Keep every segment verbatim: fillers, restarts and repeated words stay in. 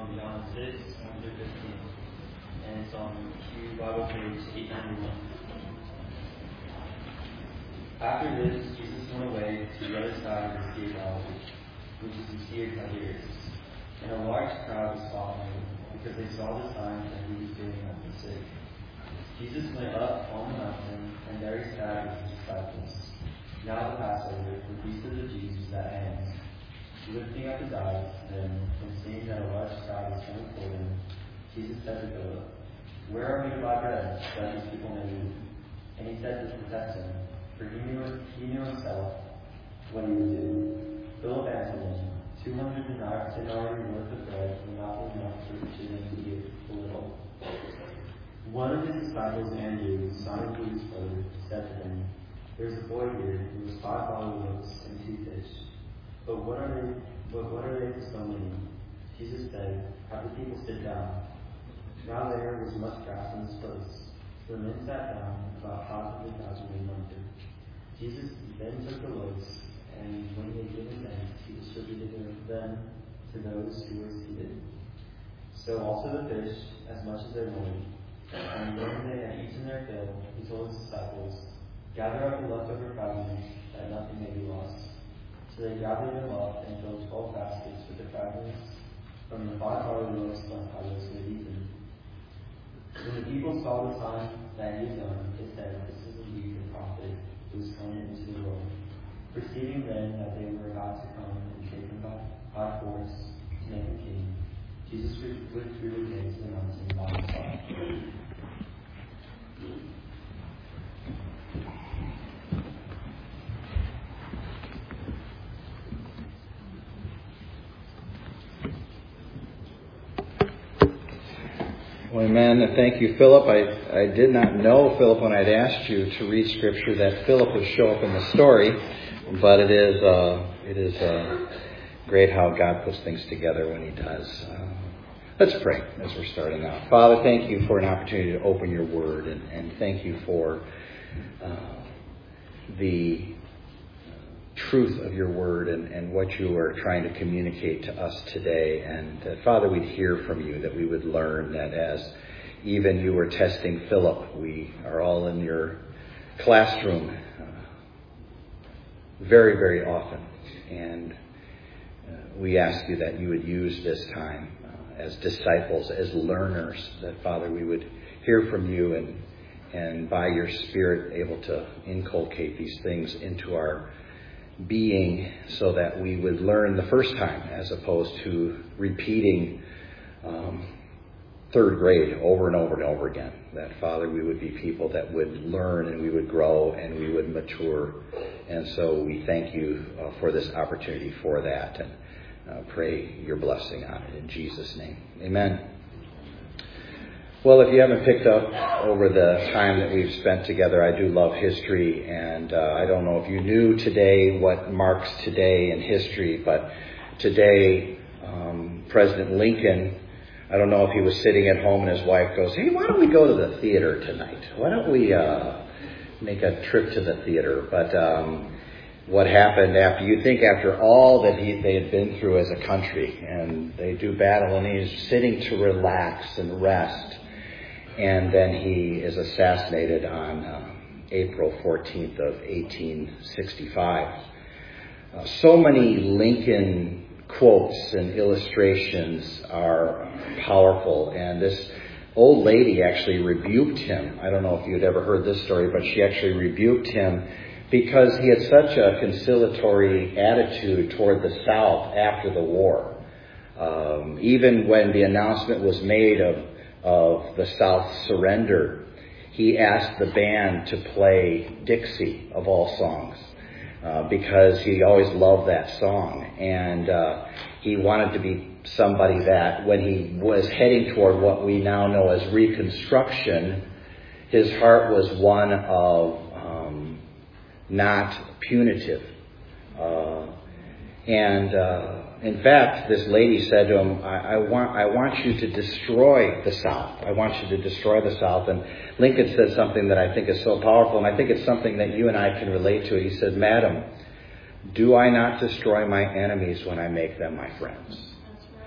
from John six, one through fifteen. And it's on Q Bible page eight ninety-one. After this, Jesus went away to the other side of the Sea of Galilee, which is the Sea of Tiberias. And a large crowd was following him, because they saw the signs that he was doing on the sick. Jesus went up on the mountain, and there he sat with his disciples. Now the Passover, the feast of the Jews, was at hand. Lifting up his eyes, then, and seeing that a large crowd was coming toward him, Jesus said to Philip, "Where are we to buy bread, that these people may eat?" And he said this to test him, for he knew, he knew himself what he would do. Philip answered him, Two hundred denarii worth of bread will not be enough for each of them to give a little. One of his disciples, Andrew, Simon Peter's brother, said to him, "There is a boy here who has five barley loaves and two fish. But what are they? But what are they to so many?" Jesus said, "Have the people sit down." Now there was much grass in this place. So the men sat down, about half of the thousand were numbered. Jesus then took the loaves, and when he had given thanks, he distributed them to those who were seated. So also the fish, as much as they wanted. And when they had eaten their fill, he told his disciples, "Gather up the leftover fragments, that nothing may be lost." So they gathered them up and filled twelve baskets with the fragments from the five barley loaves left by those who had eaten. When the people saw the sign that he had done, they said, "This is indeed the prophet who is coming into the world." Perceiving then that they were about to come and take him by, by force to make him king, Jesus withdrew again to the mountain by himself. Well, amen. Thank you, Philip. I, I did not know, Philip, when I'd asked you to read Scripture, that Philip would show up in the story. But it is uh, it is uh, great how God puts things together when he does. Uh, let's pray as we're starting out. Father, thank you for an opportunity to open your word, and, and thank you for uh, the truth of your word and, and what you are trying to communicate to us today. And that, Father, we'd hear from you, that we would learn that as even you were testing Philip, we are all in your classroom very, very often. And uh, we ask you that you would use this time uh, as disciples, as learners, that, Father, we would hear from you and, and by your Spirit able to inculcate these things into our being so that we would learn the first time as opposed to repeating um, third grade over and over and over again. That, Father, we would be people that would learn and we would grow and we would mature. And so we thank you uh, for this opportunity for that, and uh, pray your blessing on it in Jesus' name. Amen. Well, if you haven't picked up over the time that we've spent together, I do love history, and uh, I don't know if you knew today what marks today in history, but today um, President Lincoln, I don't know if he was sitting at home and his wife goes, "Hey, why don't we go to the theater tonight? Why don't we uh, make a trip to the theater?" But um, what happened after, you think after all that he, they had been through as a country, and they do battle, and he's sitting to relax and rest, and then he is assassinated on uh, April fourteenth of eighteen sixty-five. Uh, so many Lincoln quotes and illustrations are powerful, and this old lady actually rebuked him. I don't know if you'd ever heard this story, but she actually rebuked him because he had such a conciliatory attitude toward the South after the war. Um, even when the announcement was made of, of the South's surrender, he asked the band to play Dixie, of all songs. Uh, because he always loved that song, and uh, he wanted to be somebody that when he was heading toward what we now know as Reconstruction, his heart was one of um, not punitive. Uh, and uh, in fact, this lady said to him, I, I want I want you to destroy the South. I want you to destroy the South. And Lincoln said something that I think is so powerful, and I think it's something that you and I can relate to. He said, "Madam, do I not destroy my enemies when I make them my friends?" That's right.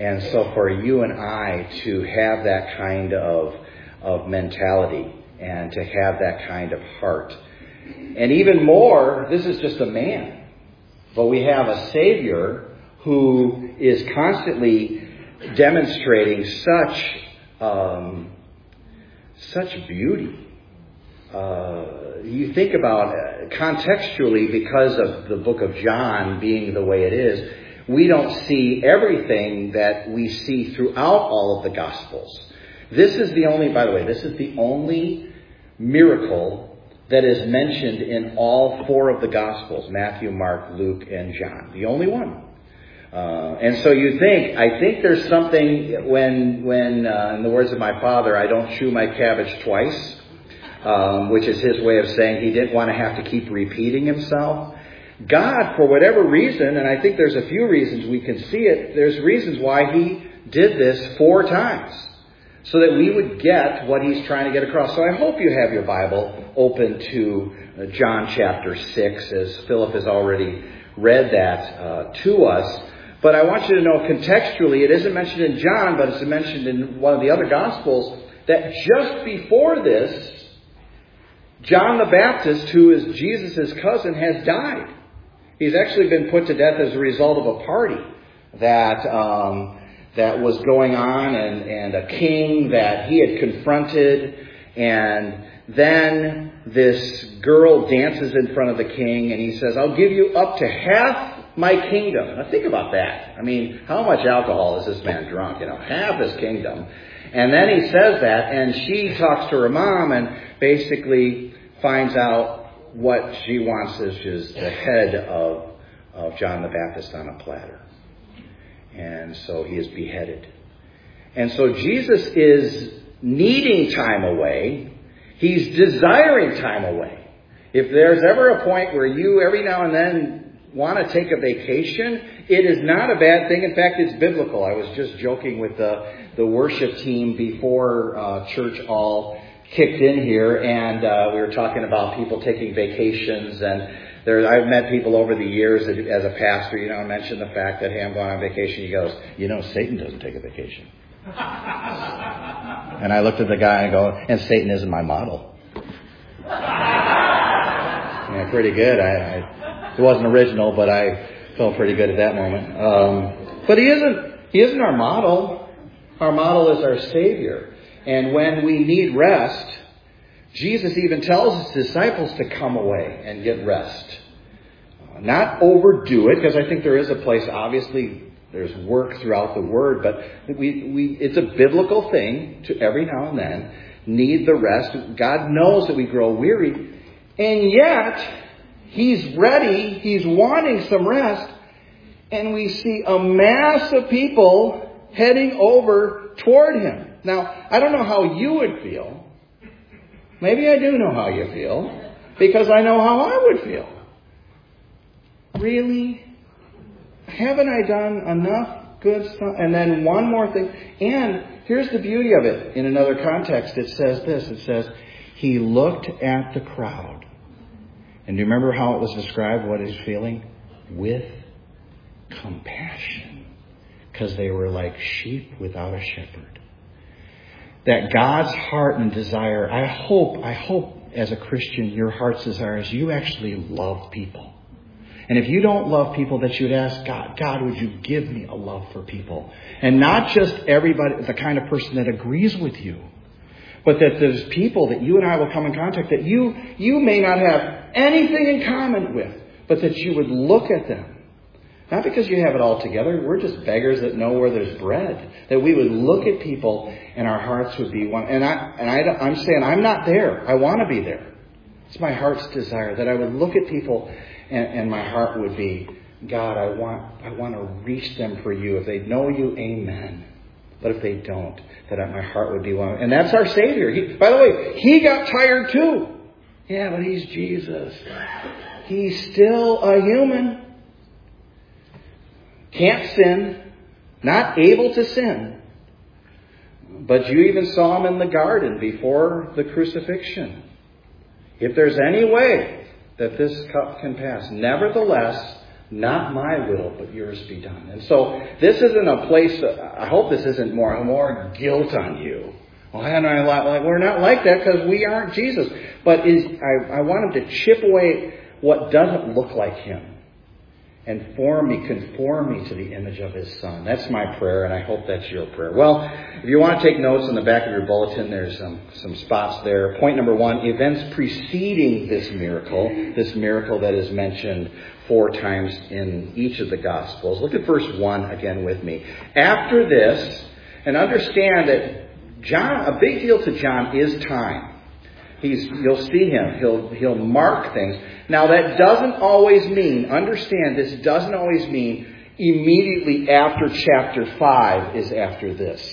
And so for you and I to have that kind of, of mentality and to have that kind of heart. And even more, this is just a man. But we have a Savior who is constantly demonstrating such um, such beauty. Uh, you think about uh, contextually, because of the book of John being the way it is, we don't see everything that we see throughout all of the Gospels. This is the only, by the way, this is the only miracle that is mentioned in all four of the Gospels, Matthew, Mark, Luke, and John. The only one. Uh, and so you think, I think there's something when, when uh, in the words of my father, I don't chew my cabbage twice, um, which is his way of saying he didn't want to have to keep repeating himself. God, for whatever reason, and I think there's a few reasons we can see it, there's reasons why he did this four times, so that we would get what he's trying to get across. So I hope you have your Bible open to John chapter six, as Philip has already read that uh, to us. But I want you to know contextually, it isn't mentioned in John, but it's mentioned in one of the other Gospels, that just before this, John the Baptist, who is Jesus' cousin, has died. He's actually been put to death as a result of a party that um, that was going on, and, and a king that he had confronted. And then this girl dances in front of the king, and he says, I'll give you up to half my kingdom. Now think about that. I mean, how much alcohol is this man drunk? You know, half his kingdom. And then he says that, and she talks to her mom and basically finds out what she wants is just the head of, of John the Baptist on a platter. And so he is beheaded. And so Jesus is needing time away. He's desiring time away. If there's ever a point where you every now and then want to take a vacation, it is not a bad thing. In fact, it's biblical. I was just joking with the, the worship team before uh, church all kicked in here, and uh, we were talking about people taking vacations. And there, I've met people over the years that, as a pastor, you know, I mentioned the fact that, hey, I'm going on vacation. He goes, you know, Satan doesn't take a vacation. And I looked at the guy and I go, and Satan isn't my model. Yeah, pretty good. I, I, it wasn't original, but I felt pretty good at that moment. Um, but he isn't. He isn't our model. Our model is our Savior. And when we need rest, Jesus even tells his disciples to come away and get rest. Not overdo it, because I think there is a place, obviously, there's work throughout the Word, but we, we, it's a biblical thing to every now and then need the rest. God knows that we grow weary, and yet he's ready, he's wanting some rest, and we see a mass of people heading over toward him. Now, I don't know how you would feel. Maybe I do know how you feel, because I know how I would feel. Really? Haven't I done enough good stuff? And then one more thing. And here's the beauty of it. In another context, it says this. It says, he looked at the crowd. And do you remember how it was described, what he's feeling? With compassion. Because they were like sheep without a shepherd. That God's heart and desire, I hope, I hope as a Christian, your heart's desire is you actually love people. And if you don't love people, that you'd ask God, God, would you give me a love for people? And not just everybody, the kind of person that agrees with you, but that there's people that you and I will come in contact that you, you may not have anything in common with, but that you would look at them. Not because you have it all together. We're just beggars that know where there's bread. That we would look at people and our hearts would be one. And, I, and I, I'm saying I'm not there. I want to be there. It's my heart's desire that I would look at people and, and my heart would be, God, I want, I want to reach them for you. If they know you, amen. But if they don't, that my heart would be one. And that's our Savior. He, by the way, he got tired too. Yeah, but he's Jesus. He's still a human. Can't sin, not able to sin. But you even saw him in the garden before the crucifixion. If there's any way that this cup can pass, nevertheless, Not my will, but yours be done. And so this isn't a place, that, I hope this isn't more, more guilt on you. Well, and I, like, we're not like that because we aren't Jesus. But is, I, I want him to chip away what doesn't look like him and form me, conform me to the image of his Son. That's my prayer, and I hope that's your prayer. Well, if you want to take notes in the back of your bulletin, there's some, some spots there. Point number one, events preceding this miracle, this miracle that is mentioned four times in each of the Gospels. Look at verse one again with me. After this, and understand that John, a big deal to John is time. He's, you'll see him. He'll, he'll mark things. Now that doesn't always mean, understand this doesn't always mean immediately after chapter five is after this.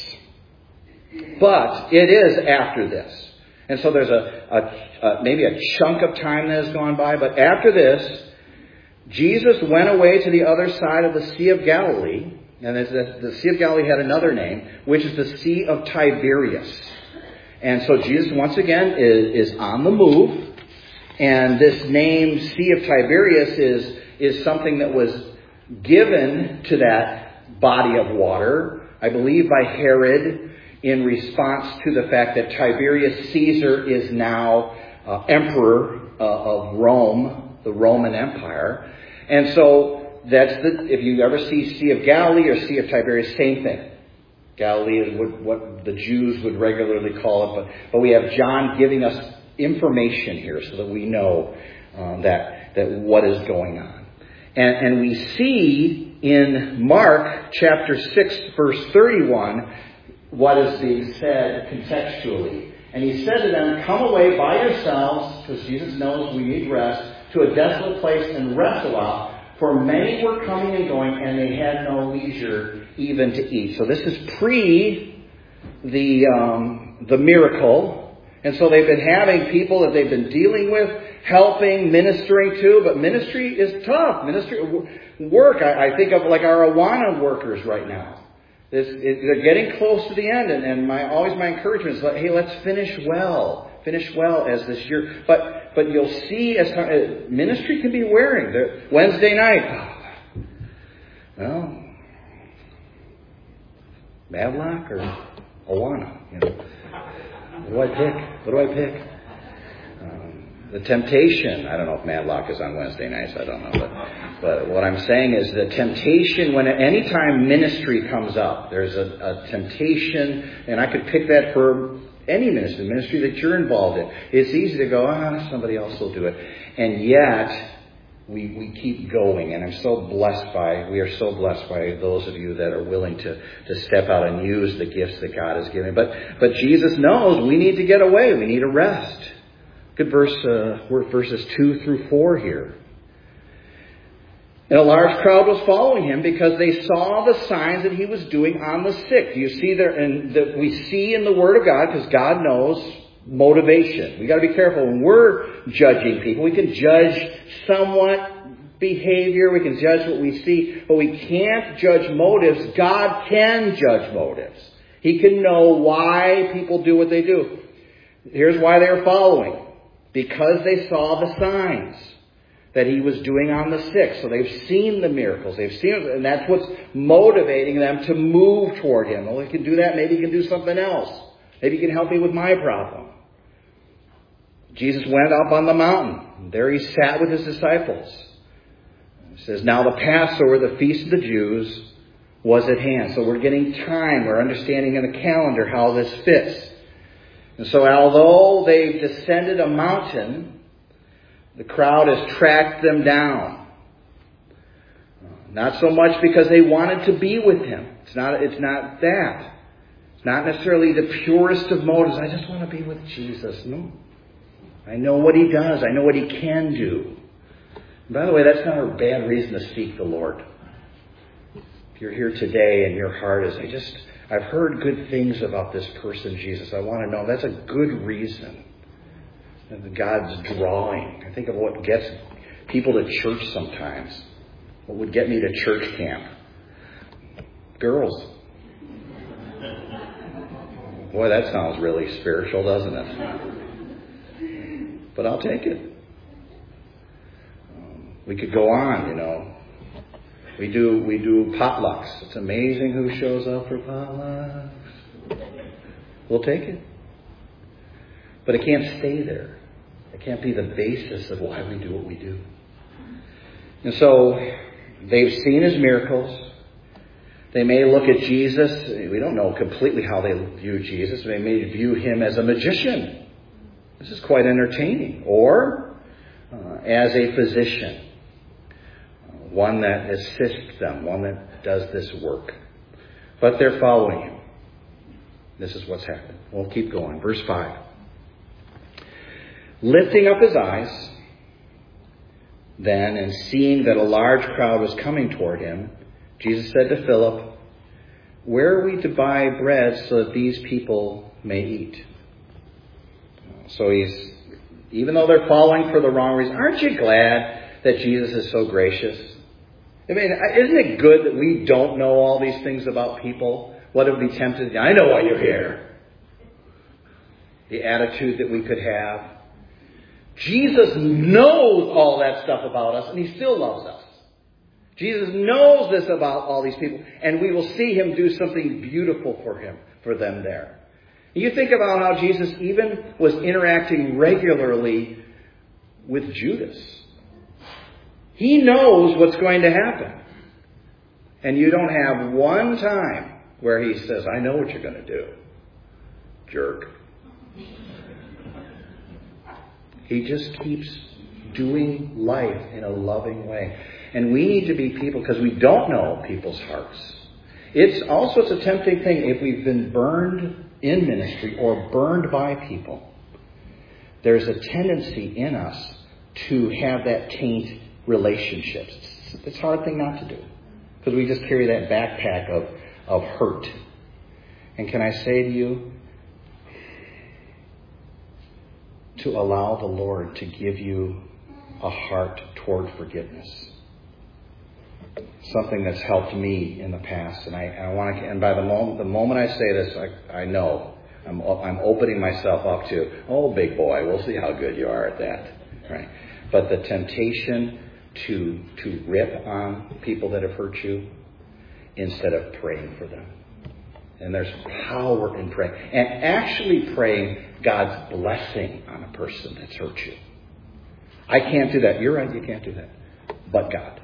But it is after this. And so there's a, a, a maybe a chunk of time that has gone by. But after this, Jesus went away to the other side of the Sea of Galilee. And the Sea of Galilee had another name, which is the Sea of Tiberias. And so Jesus, once again, is, is on the move. And this name, Sea of Tiberias, is, is something that was given to that body of water, I believe by Herod, in response to the fact that Tiberius Caesar is now uh, emperor uh, of Rome, the Roman Empire. And so that's the, if you ever see Sea of Galilee or Sea of Tiberias, same thing. Galilee is what, what the Jews would regularly call it, but, but we have John giving us information here so that we know um, that, that what is going on. And, and we see in Mark chapter six, verse thirty-one, what is being said contextually. And he said to them, come away by yourselves, because Jesus knows we need rest, to a desolate place and rest a while. For many were coming and going, and they had no leisure even to eat. So this is pre the um, the miracle. And so they've been having people that they've been dealing with, helping, ministering to. But ministry is tough. Ministry work. I, I think of like our Awana workers right now. This, it, they're getting close to the end. And, and my always my encouragement is, like, hey, let's finish well. Finish well as this year. But but you'll see as time, ministry can be wearing. The Wednesday night, oh, well, Madlock or Awana, you know. What do I pick? What do I pick? Um, the temptation. I don't know if Madlock is on Wednesday nights. I don't know. But, but what I'm saying is the temptation, when any time ministry comes up, there's a, a temptation, and I could pick that for any ministry, the ministry that you're involved in. It's easy to go, ah, somebody else will do it. And yet, we, we keep going. And I'm so blessed by, we are so blessed by those of you that are willing to, to step out and use the gifts that God has given. But, but Jesus knows we need to get away. We need a rest. Good verse, uh, verses two through four here. And a large crowd was following him because they saw the signs that he was doing on the sick. You see there, and that we see in the Word of God, because God knows motivation. We got to be careful when we're judging people. We can judge somewhat behavior. We can judge what we see, but we can't judge motives. God can judge motives. He can know why people do what they do. Here's why they were following. Because they saw the signs that he was doing on the sick. So they've seen the miracles. They've seen it, and that's what's motivating them to move toward him. Well, he can do that. Maybe he can do something else. Maybe he can help me with my problem. Jesus went up on the mountain. There he sat with his disciples. It says, now the Passover, the feast of the Jews, was at hand. So we're getting time. We're understanding in the calendar how this fits. And so although they've descended a mountain, the crowd has tracked them down. Not so much because they wanted to be with him. It's not, it's not that. It's not necessarily the purest of motives. I just want to be with Jesus. No. I know what he does. I know what he can do. And by the way, that's not a bad reason to seek the Lord. If you're here today and your heart is, I just, I've heard good things about this person, Jesus. I want to know. That's a good reason. And God's drawing. I think of what gets people to church sometimes. What would get me to church camp? Girls. Boy, that sounds really spiritual, doesn't it? But I'll take it. Um, we could go on, you know. We do we do potlucks. It's amazing who shows up for potlucks. We'll take it. But it can't stay there. It can't be the basis of why we do what we do. And so they've seen his miracles. They may look at Jesus. We don't know completely how they view Jesus. They may view him as a magician. This is quite entertaining. Or uh, as a physician. Uh, one that assists them. One that does this work. But they're following him. This is what's happened. We'll keep going. Verse five. Lifting up his eyes, then, and seeing that a large crowd was coming toward him, Jesus said to Philip, "Where are we to buy bread so that these people may eat?" So he's, even though they're following for the wrong reason, aren't you glad that Jesus is so gracious? I mean, isn't it good that we don't know all these things about people? What would be tempted? I know why you're here. The attitude that we could have. Jesus knows all that stuff about us, and he still loves us. Jesus knows this about all these people, and we will see him do something beautiful for him, for them there. You think about how Jesus even was interacting regularly with Judas. He knows what's going to happen. And you don't have one time where he says, "I know what you're going to do, jerk." He just keeps doing life in a loving way. And we need to be people, because we don't know people's hearts. It's also it's a tempting thing if we've been burned in ministry or burned by people. There's a tendency in us to have that taint relationships. It's, it's a hard thing not to do, because we just carry that backpack of, of hurt. And can I say to you, to allow the Lord to give you a heart toward forgiveness. Something that's helped me in the past, and I, I want to. And by the moment, the moment I say this, I, I know I'm, I'm opening myself up to, oh, big boy, we'll see how good you are at that, right? But the temptation to to rip on people that have hurt you instead of praying for them. And there's power in praying. And actually praying God's blessing on a person that's hurt you. I can't do that. You're right, you can't do that. But God.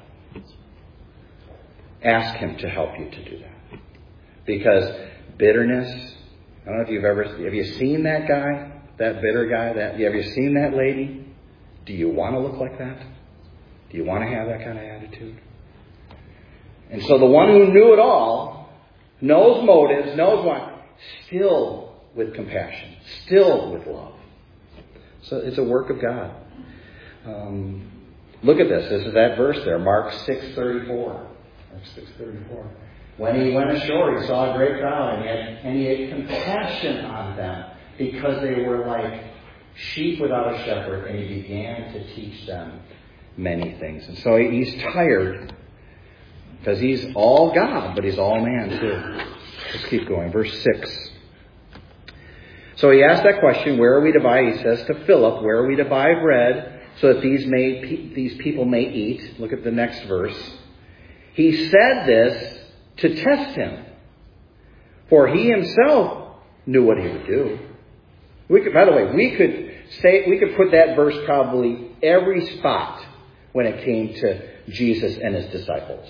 Ask him to help you to do that. Because bitterness, I don't know if you've ever, have you seen that guy? That bitter guy? That, have you seen that lady? Do you want to look like that? Do you want to have that kind of attitude? And so the one who knew it all, knows motives, knows why, still with compassion, still with love. So it's a work of God. Um, look at this. This is that verse there, Mark six thirty-four. Mark six thirty-four. When he went ashore, he saw a great crowd, and he had, and he had compassion on them because they were like sheep without a shepherd, and he began to teach them many things. And so he's tired. Because he's all God, but he's all man too. Let's keep going. Verse six. So he asked that question, where are we to buy? He says to Philip, where are we to buy bread so that these may these people may eat? Look at the next verse. He said this to test him, for he himself knew what he would do. We could, by the way, we could say we could put that verse probably every spot when it came to Jesus and his disciples.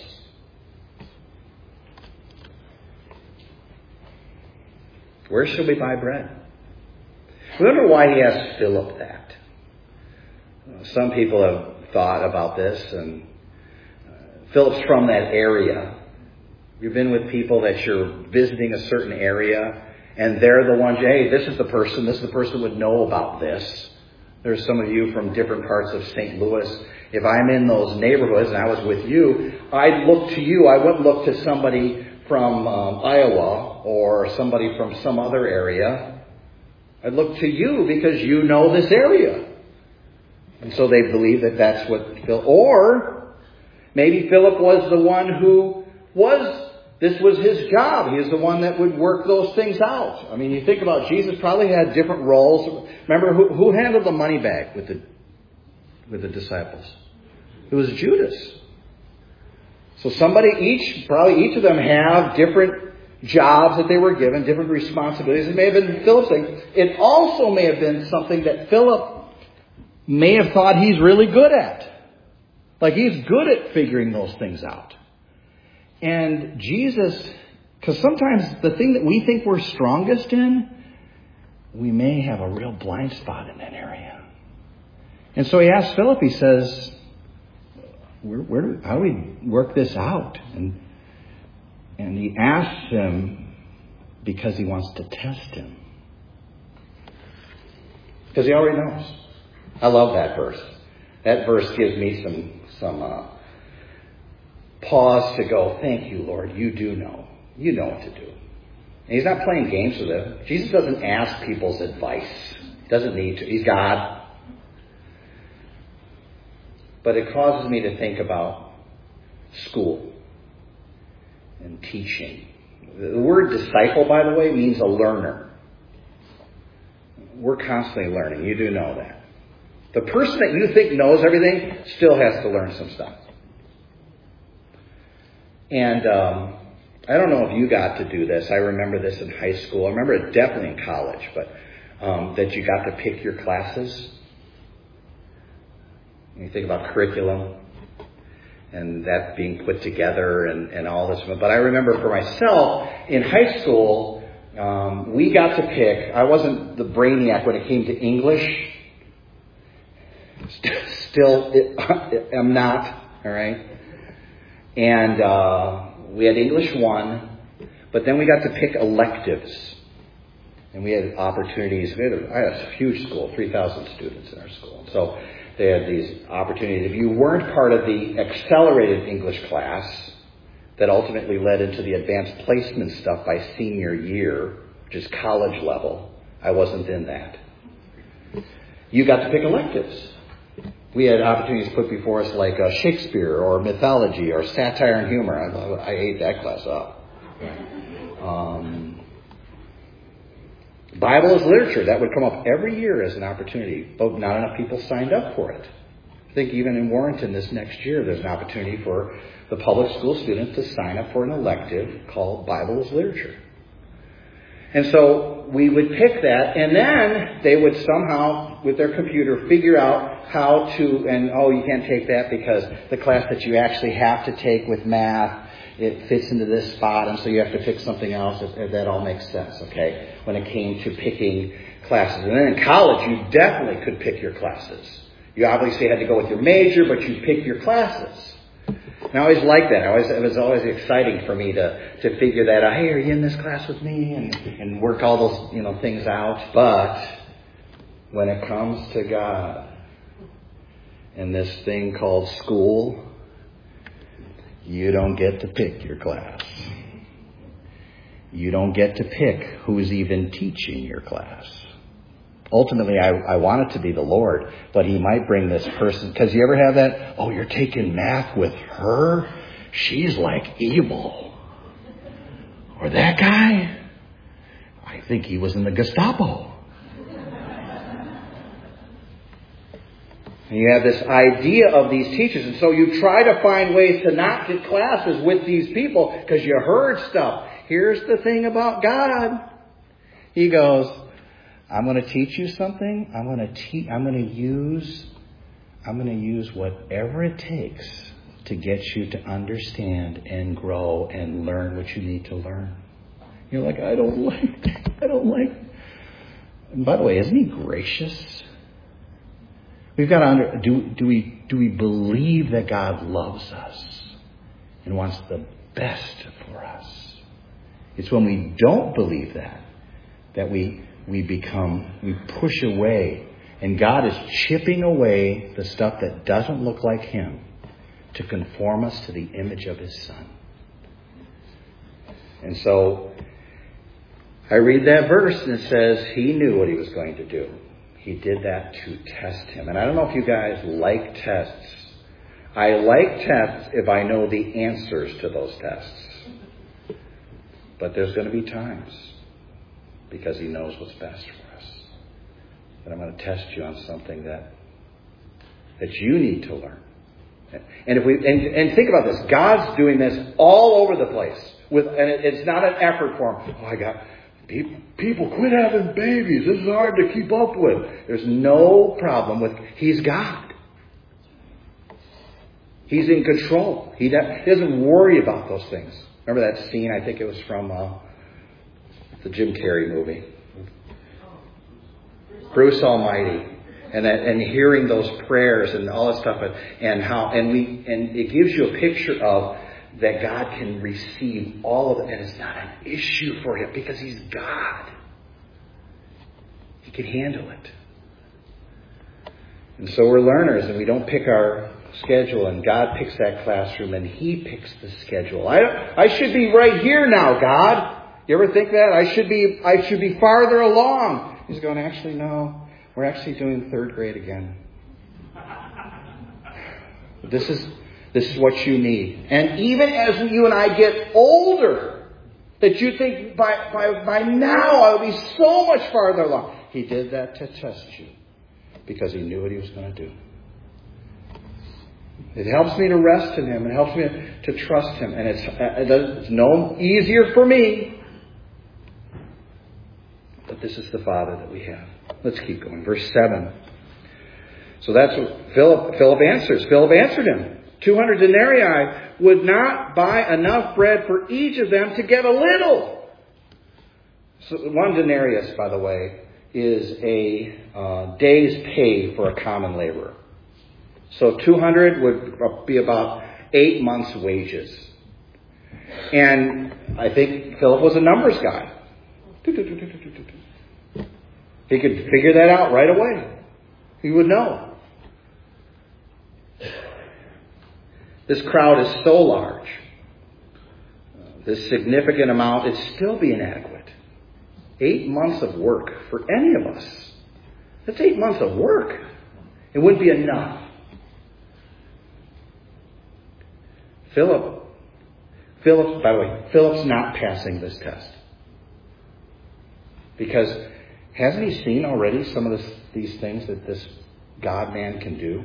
Where shall we buy bread? We wonder why he asked Philip that. Some people have thought about this, and uh, Philip's from that area. You've been with people that you're visiting a certain area, and they're the ones, hey, this is the person, this is the person would know about this. There's some of you from different parts of Saint Louis. If I'm in those neighborhoods, and I was with you, I'd look to you. I wouldn't look to somebody from um, Iowa or somebody from some other area. I'd look to you because you know this area. And so they believe that that's what Philip, or maybe Philip was the one who was, this was his job. He was the one that would work those things out. I mean, you think about Jesus probably had different roles. Remember, who, who handled the money bag with the, with the disciples? It was Judas. So somebody, each, probably each of them have different jobs that they were given, different responsibilities. It may have been Philip's thing. It also may have been something that Philip may have thought he's really good at. Like he's good at figuring those things out. And Jesus, because sometimes the thing that we think we're strongest in, we may have a real blind spot in that area. And so he asks Philip, he says, where, where do, how do we work this out? And And he asks him because he wants to test him. Because he already knows. I love that verse. That verse gives me some some uh, pause to go, thank you, Lord. You do know. You know what to do. And he's not playing games with it. Jesus doesn't ask people's advice. He doesn't need to. He's God. But it causes me to think about school and teaching. The word disciple, by the way, means a learner. We're constantly learning. You do know that. The person that you think knows everything still has to learn some stuff. And um, I don't know if you got to do this. I remember this in high school. I remember it definitely in college, but um, that you got to pick your classes. You think about curriculum and that being put together and, and all this. But I remember for myself, in high school, um, we got to pick. I wasn't the brainiac when it came to English. Still, I'm not, all right? And uh, we had English one, but then we got to pick electives. And we had opportunities. We had a, I had a huge school, three thousand students in our school. So they had these opportunities. If you weren't part of the accelerated English class that ultimately led into the advanced placement stuff by senior year, which is college level, I wasn't in that. You got to pick electives. We had opportunities put before us like uh, Shakespeare or mythology or satire and humor. I, I ate that class up. Um, Bible as literature, that would come up every year as an opportunity, but not enough people signed up for it. I think even in Warrenton this next year, there's an opportunity for the public school students to sign up for an elective called Bible as literature. And so we would pick that, and then they would somehow, with their computer, figure out how to, and oh, you can't take that because the class that you actually have to take with math, it fits into this spot, and so you have to pick something else. If that all makes sense, okay? When it came to picking classes. And then in college, you definitely could pick your classes. You obviously had to go with your major, but you pick your classes. And I always liked that. I always, it was always exciting for me to, to figure that out. Hey, are you in this class with me? And, and work all those, you know, things out. But when it comes to God and this thing called school, you don't get to pick your class. You don't get to pick who's even teaching your class. Ultimately, I, I want it to be the Lord, but He might bring this person. Because you ever have that? Oh, you're taking math with her? She's like evil. Or that guy? I think he was in the Gestapo. And you have this idea of these teachers. And so you try to find ways to not get classes with these people because you heard stuff. Here's the thing about God. He goes, I'm going to teach you something. I'm going to teach. I'm going to use. I'm going to use whatever it takes to get you to understand and grow and learn what you need to learn. You're like, I don't like. I don't like. And by the way, isn't He gracious? We've got to under. Do do we do we believe that God loves us and wants the best for us? It's when we don't believe that that we. We become, we push away, and God is chipping away the stuff that doesn't look like Him to conform us to the image of His Son. And so I read that verse and it says He knew what He was going to do. He did that to test Him. And I don't know if you guys like tests. I like tests if I know the answers to those tests. But there's going to be times, because He knows what's best for us, that I'm going to test you on something that that you need to learn And if we and, and think about this, God's doing this all over the place. With and it, it's not an effort for him. Oh, I got people, people quit having babies. This is hard to keep up with. There's no problem with He's God. He's in control. He doesn't worry about those things. Remember that scene? I think it was from uh, the Jim Carrey movie, Bruce Almighty. And that, and hearing those prayers and all that stuff, and, and how and we and it gives you a picture of that God can receive all of it, and it's not an issue for Him because He's God. He can handle it. And so we're learners, and we don't pick our schedule, and God picks that classroom, and He picks the schedule. I I should be right here now, God. You ever think that? I should be I should be farther along. He's going, actually, no. We're actually doing third grade again. This is this is what you need. And even as you and I get older, that you think by, by, by now I'll be so much farther along. He did that to test you because He knew what He was going to do. It helps me to rest in Him. It helps me to trust Him. And it's, it's no easier for me. But this is the Father that we have. Let's keep going. Verse seven. So that's what Philip, Philip answers. Philip answered him. two hundred denarii would not buy enough bread for each of them to get a little. So one denarius, by the way, is a uh, day's pay for a common laborer. So two hundred would be about eight months' wages. And I think Philip was a numbers guy. He could figure that out right away. He would know. This crowd is so large. This significant amount is still be inadequate. Eight months of work for any of us. That's eight months of work. It wouldn't be enough. Philip, Philip, by the way, Philip's not passing this test. Because hasn't he seen already some of this, these things that this God-man can do?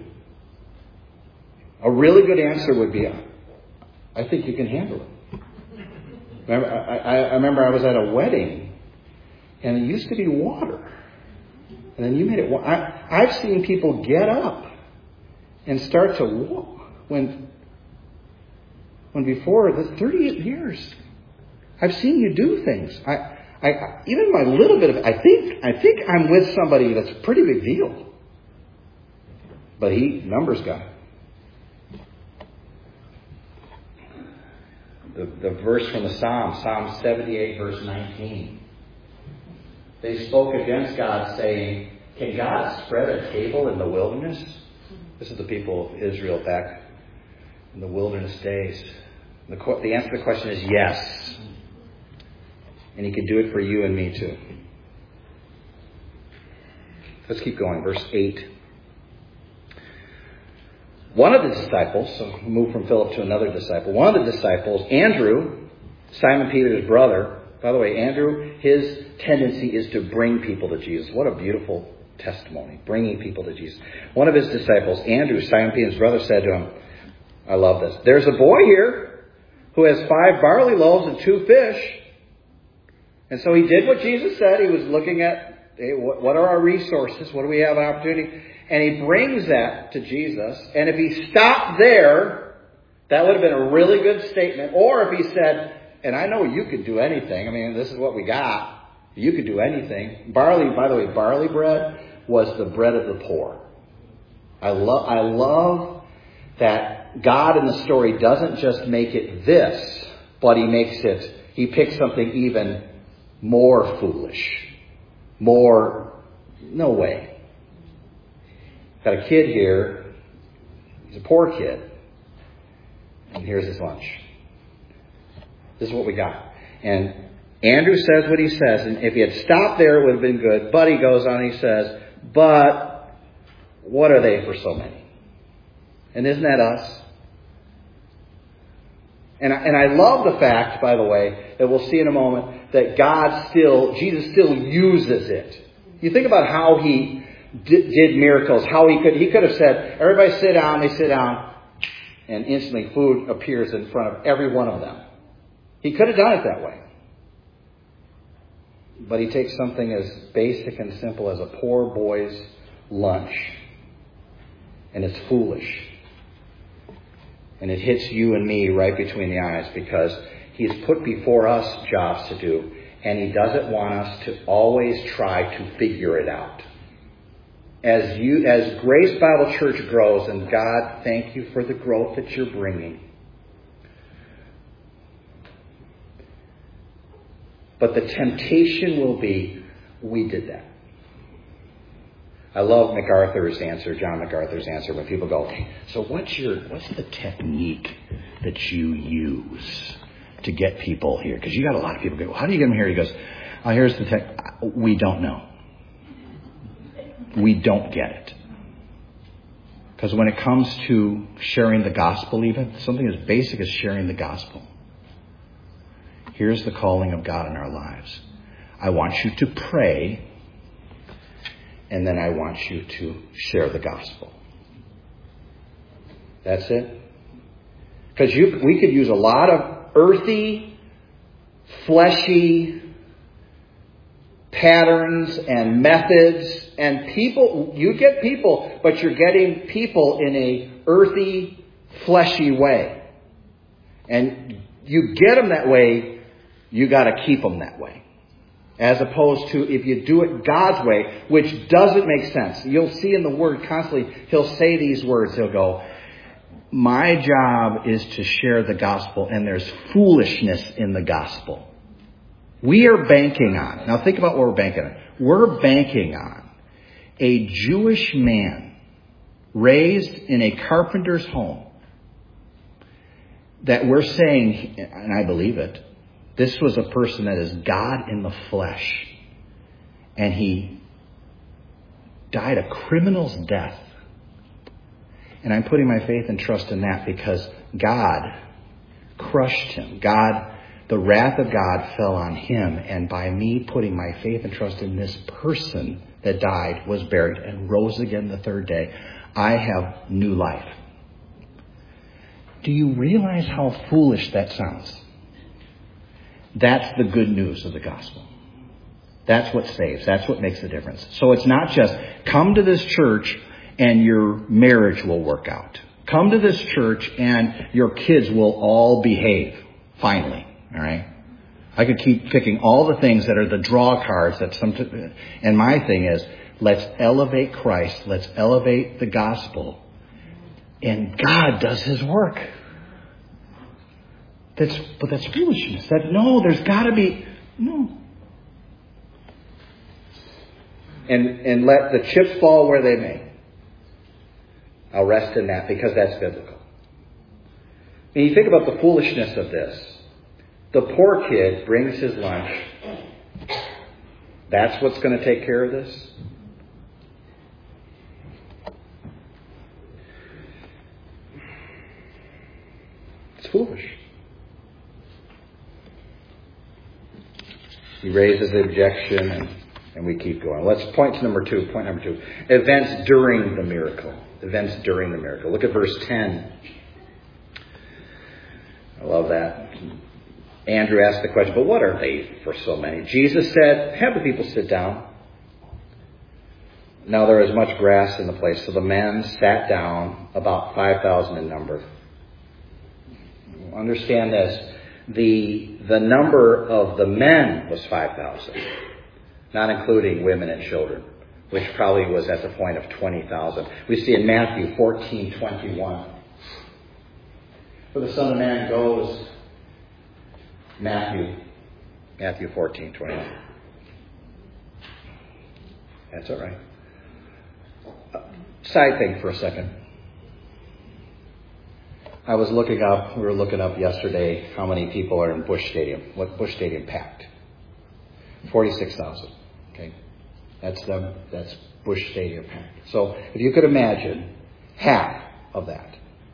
A really good answer would be, I think you can handle it. Remember, I, I, I remember I was at a wedding, and it used to be water. And then you made it... I, I've seen people get up and start to walk when, when before, the thirty-eight years, I've seen you do things. I... I, even my little bit of, I think, I think I'm with somebody that's a pretty big deal. But he, numbers guy. The, the verse from the Psalm, Psalm seventy-eight, verse nineteen. They spoke against God, saying, can God spread a table in the wilderness? This is the people of Israel back in the wilderness days. The, the answer to the question is yes. And He can do it for you and me too. Let's keep going. Verse eight. One of the disciples, so we'll move from Philip to another disciple. One of the disciples, Andrew, Simon Peter's brother. By the way, Andrew, his tendency is to bring people to Jesus. What a beautiful testimony. Bringing people to Jesus. One of his disciples, Andrew, Simon Peter's brother, said to him, I love this. There's a boy here who has five barley loaves and two fish. And so he did what Jesus said. He was looking at, hey, what are our resources? What do we have an opportunity? And he brings that to Jesus. And if he stopped there, that would have been a really good statement. Or if he said, and I know you could do anything. I mean, this is what we got. You could do anything. Barley, by the way, barley bread was the bread of the poor. I love, I love that God in the story doesn't just make it this, but He makes it, He picks something even more foolish. More, no way. Got a kid here. He's a poor kid. And here's his lunch. This is what we got. And Andrew says what he says. And if he had stopped there, it would have been good. But he goes on and he says, but what are they for so many? And isn't that us? And I, and I love the fact, by the way, that we'll see in a moment, that God still, Jesus still uses it. You think about how He did, did miracles, how He could, He could have said, everybody sit down, they sit down. and instantly food appears in front of every one of them. He could have done it that way. But he takes something as basic and simple as a poor boy's lunch, and it's foolish. And it hits you and me right between the eyes because he's put before us jobs to do, and he doesn't want us to always try to figure it out. As you, as Grace Bible Church grows, and God, thank you for the growth that you're bringing. But the temptation will be, we did that. I love MacArthur's answer, John MacArthur's answer, when people go, okay, so what's your, what's the technique that you use to get people here? Because you got a lot of people go, how do you get them here? He goes, oh, here's the tech. We don't know. We don't get it. Because when it comes to sharing the gospel even, something as basic as sharing the gospel, here's the calling of God in our lives. I want you to pray, and then I want you to share the gospel. That's it. Because you, we could use a lot of earthy, fleshy patterns and methods, and people, you get people, but you're getting people in a earthy, fleshy way. And you get them that way, you got to keep them that way. As opposed to if you do it God's way, which doesn't make sense. You'll see in the Word constantly, he'll say these words. He'll go, my job is to share the gospel, and there's foolishness in the gospel. We are banking on, now think about what we're banking on. We're banking on a Jewish man raised in a carpenter's home that we're saying, and I believe it, this was a person that is God in the flesh. And he died a criminal's death. And I'm putting my faith and trust in that because God crushed him. God, the wrath of God fell on him. And by me putting my faith and trust in this person that died, was buried, and rose again the third day, I have new life. Do you realize how foolish that sounds? That's the good news of the gospel. That's what saves. That's what makes the difference. So it's not just come to this church and your marriage will work out. Come to this church and your kids will all behave finally. All right? I could keep picking all the things that are the draw cards that some, and my thing is, let's elevate Christ. Let's elevate the gospel. And God does his work. That's, but that's foolishness. That, no, there's got to be, no. And, and let the chips fall where they may. I'll rest in that because that's biblical. And you think about the foolishness of this. The poor kid brings his lunch. That's what's going to take care of this? It's foolish. He raises the objection, and, and we keep going. Let's point to number two. Point number two. Events during the miracle. Events during the miracle. Look at verse ten. I love that. Andrew asked the question, but what are they for so many? Jesus said, have the people sit down. Now there is much grass in the place. So the men sat down, about five thousand in number. Understand this. The, the number of the men was five thousand, not including women and children, which probably was at the point of twenty thousand. We see in Matthew fourteen twenty-one. For the Son of Man goes, Matthew, Matthew fourteen twenty-one. That's all right. Uh, side thing for a second. I was looking up, we were looking up yesterday how many people are in Busch Stadium. What Busch Stadium packed? forty-six thousand. Okay. That's them. That's Busch Stadium packed. So if you could imagine, half of that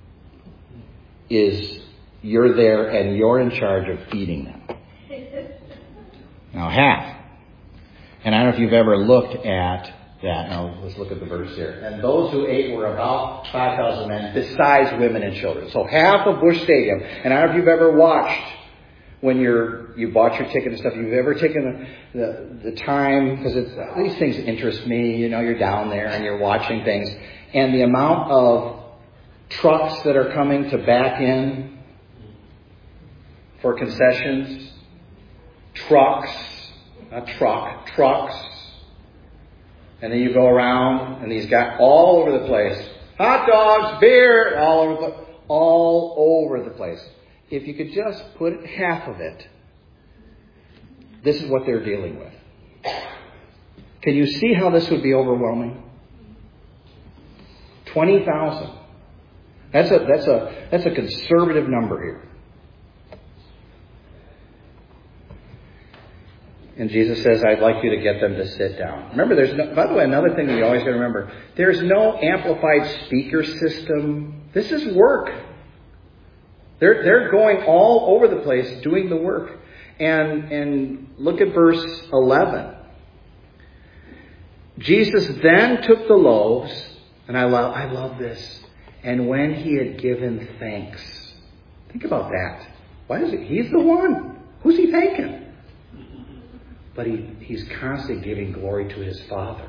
is you're there and you're in charge of feeding them. Now half. And I don't know if you've ever looked at Yeah, no, let's look at the verse here. And those who ate were about five thousand men, besides women and children. So half of Busch Stadium. And I don't know if you've ever watched when you're, you bought your ticket and stuff, you've ever taken the, the, the time, because it's, these things interest me, you know, you're down there and you're watching things. And the amount of trucks that are coming to back in for concessions, trucks, not truck, trucks. And then you go around and these guys all over the place. Hot dogs, beer, all over the, all over the place. If you could just put half of it, this is what they're dealing with. Can you see how this would be overwhelming? twenty thousand. That's a, that's a, that's a conservative number here. And Jesus says, I'd like you to get them to sit down. Remember, there's no, by the way, another thing that you always got to remember, there's no amplified speaker system. This is work. They're, they're going all over the place doing the work. And, and look at verse eleven. Jesus then took the loaves, and I love, I love this. And when he had given thanks. Think about that. Why is it? He's the one. Who's he thanking? But he, he's constantly giving glory to his Father.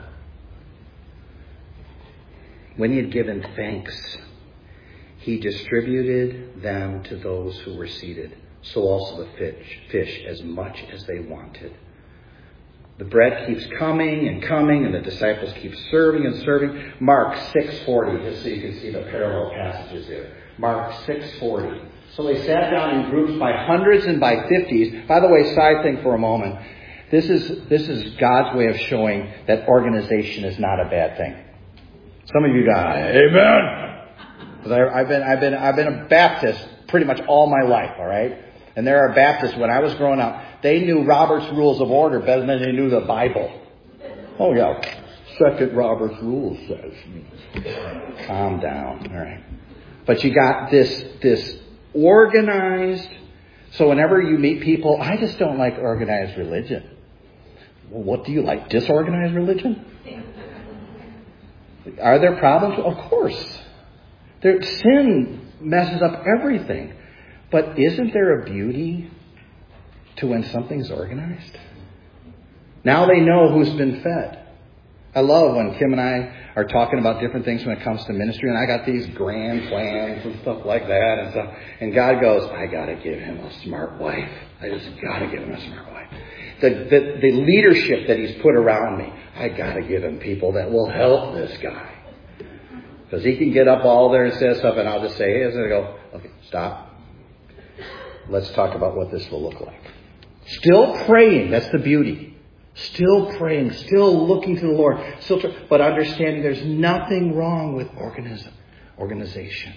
When he had given thanks, he distributed them to those who were seated. So also the fish, fish as much as they wanted. The bread keeps coming and coming, and the disciples keep serving and serving. Mark six forty, just so you can see the parallel passages there. Mark six forty. So they sat down in groups by hundreds and by fifties. By the way, side thing for a moment. This is this is God's way of showing that organization is not a bad thing. Some of you got amen. Because I've been I've been I've been a Baptist pretty much all my life. All right, and there are Baptists when I was growing up. They knew Robert's Rules of Order better than they knew the Bible. Oh yeah, Second Robert's Rules says. Calm down, all right. But you got this this organized. So whenever you meet people, I just don't like organized religion. Well, what do you like? Disorganized religion? Are there problems? Of course. There, sin messes up everything. But isn't there a beauty to when something's organized? Now they know who's been fed. I love when Kim and I are talking about different things when it comes to ministry, and I got these grand plans and stuff like that and stuff. And God goes, I got to give him a smart wife. I just got to give him a smart wife. The, the, the leadership that he's put around me, I got to give him people that will help this guy. Because he can get up all there and say stuff, and I'll just say, hey, and I go, okay, stop. Let's talk about what this will look like. Still praying. That's the beauty. Still praying, still looking to the Lord, still try, but understanding there's nothing wrong with organism, organization.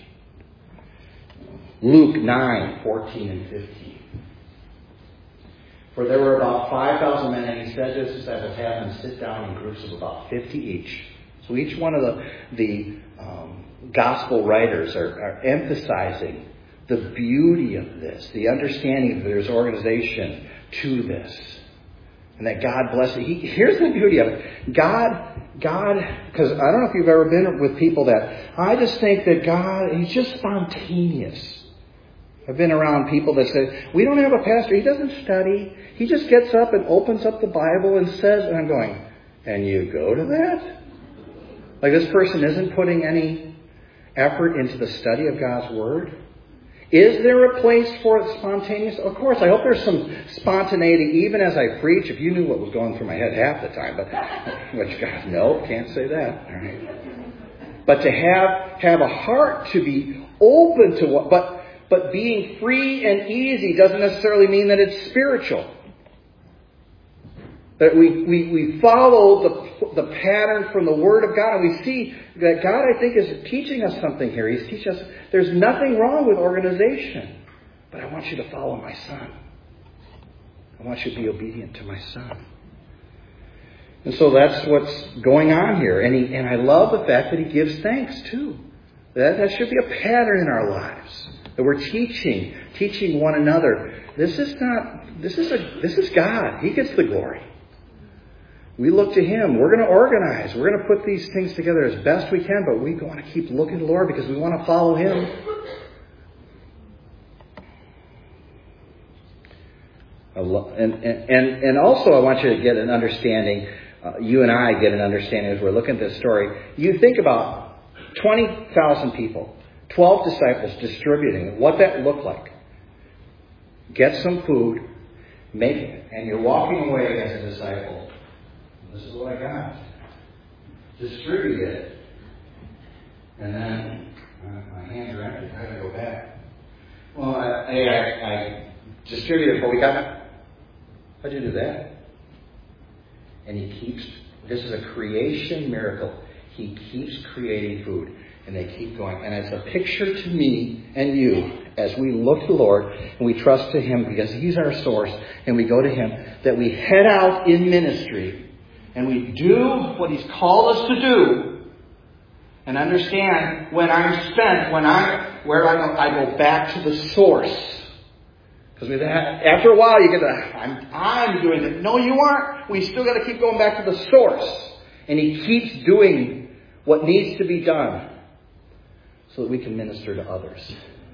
Luke nine, fourteen and fifteen. For there were about five thousand men, and he said to his disciples, have them sit down in groups of about fifty each. So each one of the, the um, gospel writers are, are emphasizing the beauty of this, the understanding that there's organization to this. And that God bless it. He, here's the beauty of it. God, God, because I don't know if you've ever been with people that, I just think that God, he's just spontaneous. I've been around people that say, we don't have a pastor. He doesn't study. He just gets up and opens up the Bible and says, and I'm going, and you go to that? Like this person isn't putting any effort into the study of God's Word? Is there a place for spontaneous? Of course, I hope there's some spontaneity even as I preach. If you knew what was going through my head half the time, but which God, no, can't say that. All right. But to have have a heart to be open to what, but but being free and easy doesn't necessarily mean that it's spiritual. That we, we, we follow the, the pattern from the Word of God. And we see that God, I think, is teaching us something here. He's teaching us there's nothing wrong with organization. But I want you to follow my Son. I want you to be obedient to my Son. And so that's what's going on here. And, he, and I love the fact that he gives thanks, too. That, that should be a pattern in our lives. That we're teaching, teaching one another. This is not, this is a, this is God. He gets the glory. We look to Him. We're going to organize. We're going to put these things together as best we can, but we want to keep looking to the Lord because we want to follow Him. And, and, and also I want you to get an understanding, uh, you and I get an understanding as we're looking at this story. You think about twenty thousand people, twelve disciples distributing, what that looked like. Get some food, make it, and you're walking away as a disciple. This is what I got. Distribute it. And then, uh, my hands are empty. I gotta go back. Well, I, I, I distributed what we got. How'd you do that? And He keeps, this is a creation miracle. He keeps creating food. And they keep going. And it's a picture to me and you as we look to the Lord and we trust to Him because He's our source and we go to Him, that we head out in ministry and we do what He's called us to do and understand when I'm spent, when I, where I go, I go back to the source. Because after a while you get the, I'm, I'm doing it. No, you aren't. We still got to keep going back to the source. And He keeps doing what needs to be done so that we can minister to others.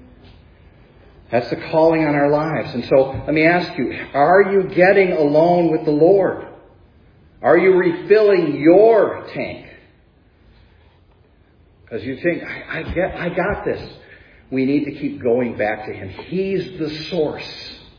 That's the calling on our lives. And so let me ask you, are you getting alone with the Lord? Are you refilling your tank? Because you think, I, I get, I got this. We need to keep going back to Him. He's the source.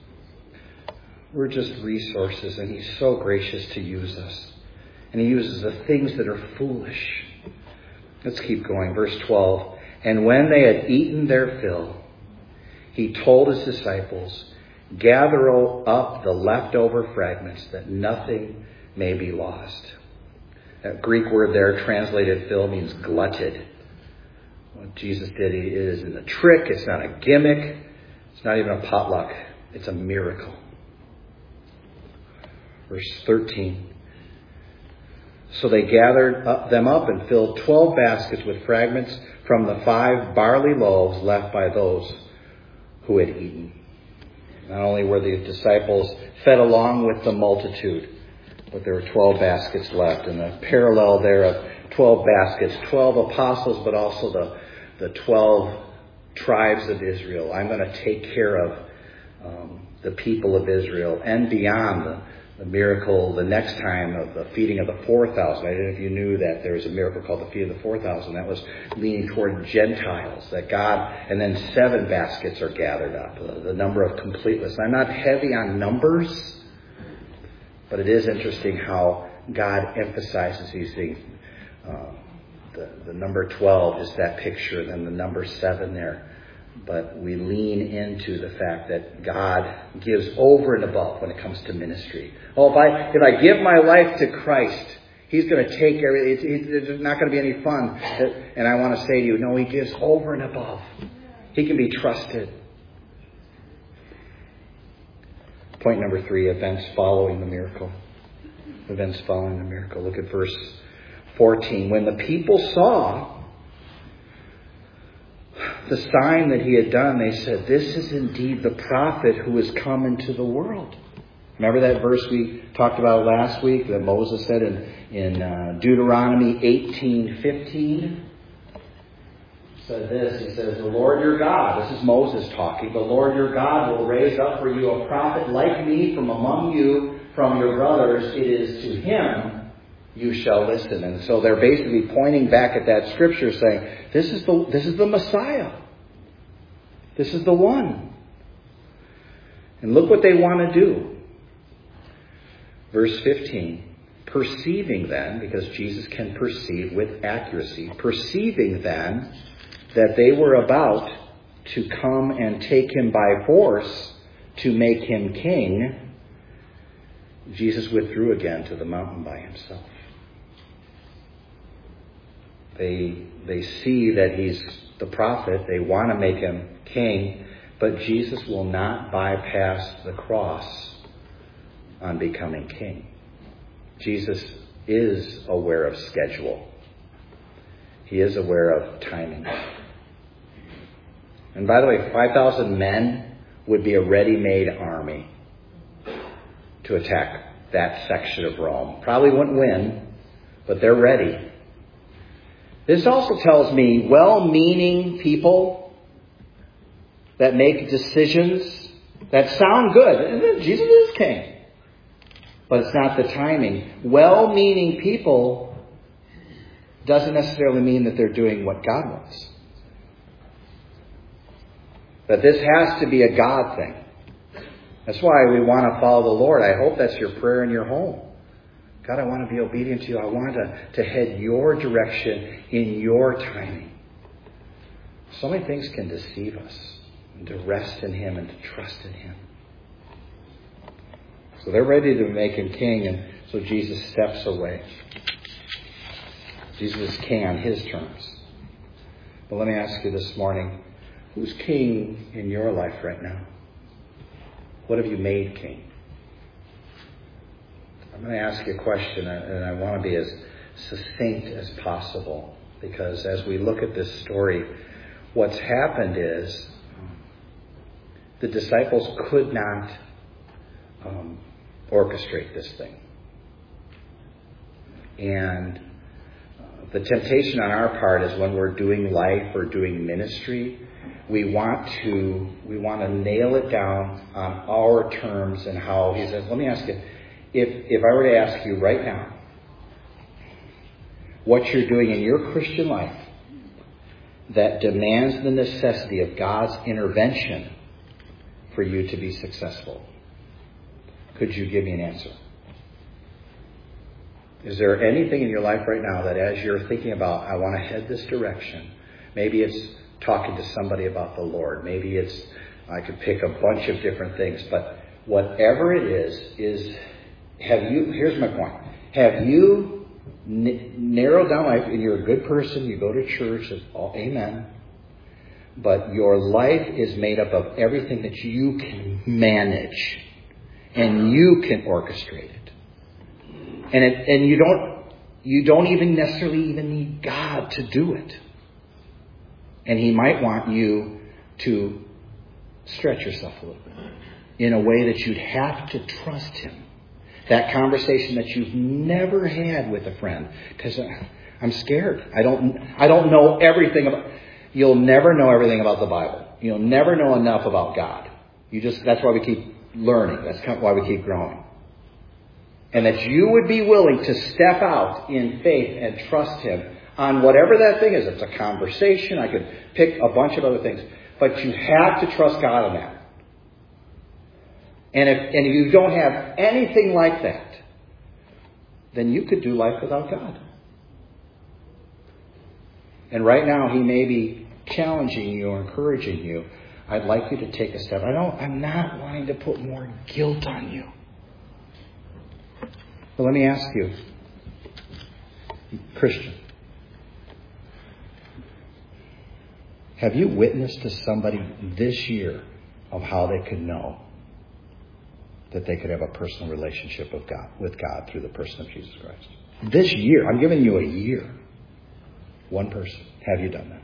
We're just resources, and He's so gracious to use us. And He uses the things that are foolish. Let's keep going. Verse twelve. And when they had eaten their fill, He told His disciples, gather up the leftover fragments that nothing may be lost. That Greek word there, translated fill, means glutted. What Jesus did isn't a trick. It's not a gimmick. It's not even a potluck. It's a miracle. Verse thirteen. So they gathered up, them up and filled twelve baskets with fragments from the five barley loaves left by those who had eaten. Not only were the disciples fed along with the multitude, but there were twelve baskets left. And the parallel there of twelve baskets, twelve apostles, but also the, the twelve tribes of Israel. I'm going to take care of um, the people of Israel and beyond the The miracle the next time of the feeding of the four thousand. I don't know if you knew that there was a miracle called the feeding of the four thousand. That was leaning toward Gentiles. That God, and then seven baskets are gathered up. The, the number of completeness. I'm not heavy on numbers, but it is interesting how God emphasizes these things. Uh, the, the number twelve is that picture, and then the number seven there. But we lean into the fact that God gives over and above when it comes to ministry. Oh, if I if I give my life to Christ, He's going to take everything. It's, it's not going to be any fun. And I want to say to you, no, He gives over and above. He can be trusted. Point number three, events following the miracle. Events following the miracle. Look at verse fourteen. When the people saw the sign that He had done, they said, this is indeed the prophet who has come into the world. Remember that verse we talked about last week that Moses said in, in uh, Deuteronomy eighteen fifteen? Said this, he says, the Lord your God, this is Moses talking, the Lord your God will raise up for you a prophet like me from among you, from your brothers. It is to him you shall listen. And so they're basically pointing back at that scripture saying, this is the this is the Messiah. This is the one. And look what they want to do. Verse fifteen. Perceiving then, because Jesus can perceive with accuracy, perceiving then that they were about to come and take Him by force to make Him king, Jesus withdrew again to the mountain by Himself. They they see that He's the prophet. They want to make Him king. But Jesus will not bypass the cross on becoming king. Jesus is aware of schedule. He is aware of timing. And by the way, five thousand men would be a ready-made army to attack that section of Rome. Probably wouldn't win, but they're ready. This also tells me well-meaning people that make decisions that sound good. Jesus is king. But it's not the timing. Well-meaning people doesn't necessarily mean that they're doing what God wants. That this has to be a God thing. That's why we want to follow the Lord. I hope that's your prayer in your home. God, I want to be obedient to you. I want to, to head your direction in your timing. So many things can deceive us. And to rest in Him and to trust in Him. So they're ready to make Him king, and so Jesus steps away. Jesus is king on His terms. But let me ask you this morning, who's king in your life right now? What have you made king? I'm going to ask you a question, and I want to be as succinct as possible, because as we look at this story, what's happened is the disciples could not um, orchestrate this thing. And uh, the temptation on our part is when we're doing life or doing ministry, we want to we want to nail it down on our terms and how He says. Let me ask you, if if I were to ask you right now, what you're doing in your Christian life that demands the necessity of God's intervention for you to be successful, could you give me an answer? Is there anything in your life right now that as you're thinking about, I want to head this direction, maybe it's talking to somebody about the Lord, maybe it's, I could pick a bunch of different things, but whatever it is, is, have you, here's my point, have you n- narrowed down life, and you're a good person, you go to church, it's all, amen, but your life is made up of everything that you can manage, and you can orchestrate it. And it, and you don't you don't even necessarily even need God to do it. And He might want you to stretch yourself a little bit in a way that you'd have to trust Him. That conversation that you've never had with a friend, because I'm scared. I don't I don't know everything about. You'll never know everything about the Bible. You'll never know enough about God. You just that's why we keep learning. That's why we keep growing. And that you would be willing to step out in faith and trust Him on whatever that thing is. It's a conversation. I could pick a bunch of other things. But you have to trust God on that. And if, and if you don't have anything like that, then you could do life without God. And right now He may be challenging you or encouraging you. I'd like you to take a step. I don't, I'm not wanting to put more guilt on you. But let me ask you, Christian, have you witnessed to somebody this year of how they could know that they could have a personal relationship with God, with God through the person of Jesus Christ? This year, I'm giving you a year. One person. Have you done that?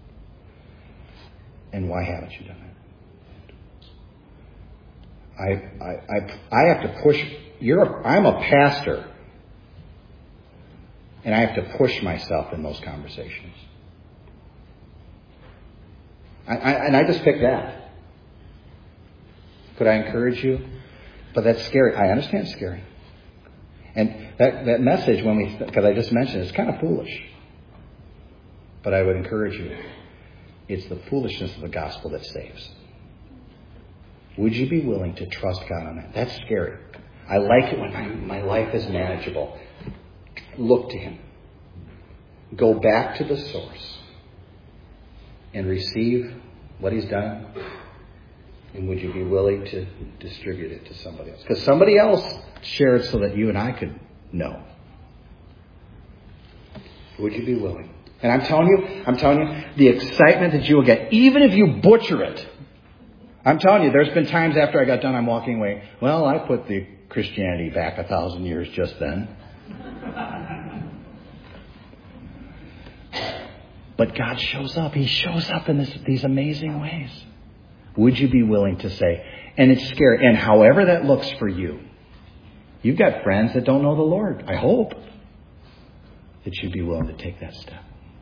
And why haven't you done that? I I I, I have to push. You're a, I'm a pastor, and I have to push myself in those conversations. I, I, and I just picked that. Could I encourage you? But that's scary. I understand it's scary. And that, that message, when we, because I just mentioned, it's kind of foolish. But I would encourage you. It's the foolishness of the gospel that saves. Would you be willing to trust God on that? That's scary. I like it when my, my life is manageable. Look to Him. Go back to the source and receive what He's done. And would you be willing to distribute it to somebody else? Because somebody else shared so that you and I could know. Would you be willing? And I'm telling you, I'm telling you, the excitement that you will get, even if you butcher it. I'm telling you, there's been times after I got done, I'm walking away. Well, I put the Christianity back a thousand years just then. But God shows up. He shows up in this, these amazing ways. Would you be willing to say, and it's scary, and however that looks for you, You've got friends that don't know the Lord. I hope that you'd be willing to take that step.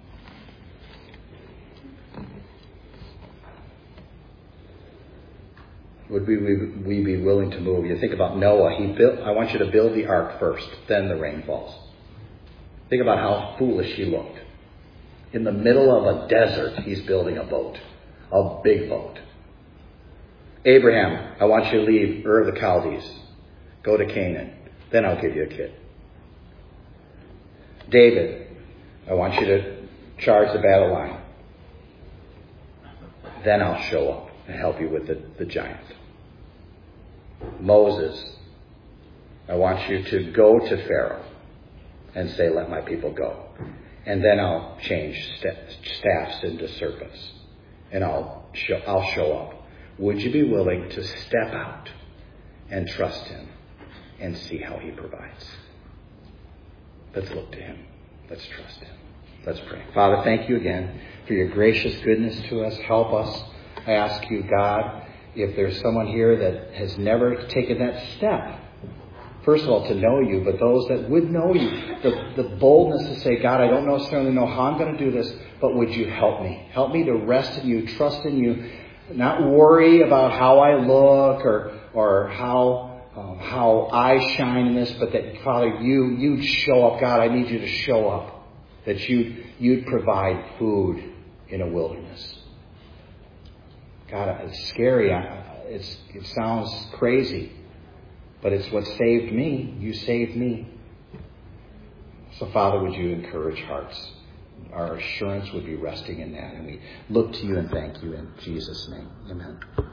Would we, we, we be willing to move? You think about Noah. He built. I want you to build the ark first, then the rain falls. Think about how foolish he looked. In the middle of a desert, he's building a boat. A big boat. Abraham, I want you to leave Ur of the Chaldees. Go to Canaan. Then I'll give you a kid. David, I want you to charge the battle line. Then I'll show up and help you with the, the giant. Moses, I want you to go to Pharaoh and say, let my people go. And then I'll change staffs into serpents. And I'll show, I'll show up. Would you be willing to step out and trust him and see how he provides? Let's look to him. Let's trust him. Let's pray. Father, thank you again for your gracious goodness to us. Help us. I ask you, God, if there's someone here that has never taken that step, first of all, to know you, but those that would know you, the, the boldness to say, God, I don't necessarily know how I'm going to do this, but would you help me? Help me to rest in you, trust in you, not worry about how I look or or how um, how I shine in this, but that, Father, you, you'd show up. God, I need you to show up, that you'd, you'd provide food in a wilderness. God, it's scary. It's, it sounds crazy. But it's what saved me. You saved me. So, Father, would you encourage hearts? Our assurance would be resting in that. And we look to you and thank you in Jesus' name. Amen.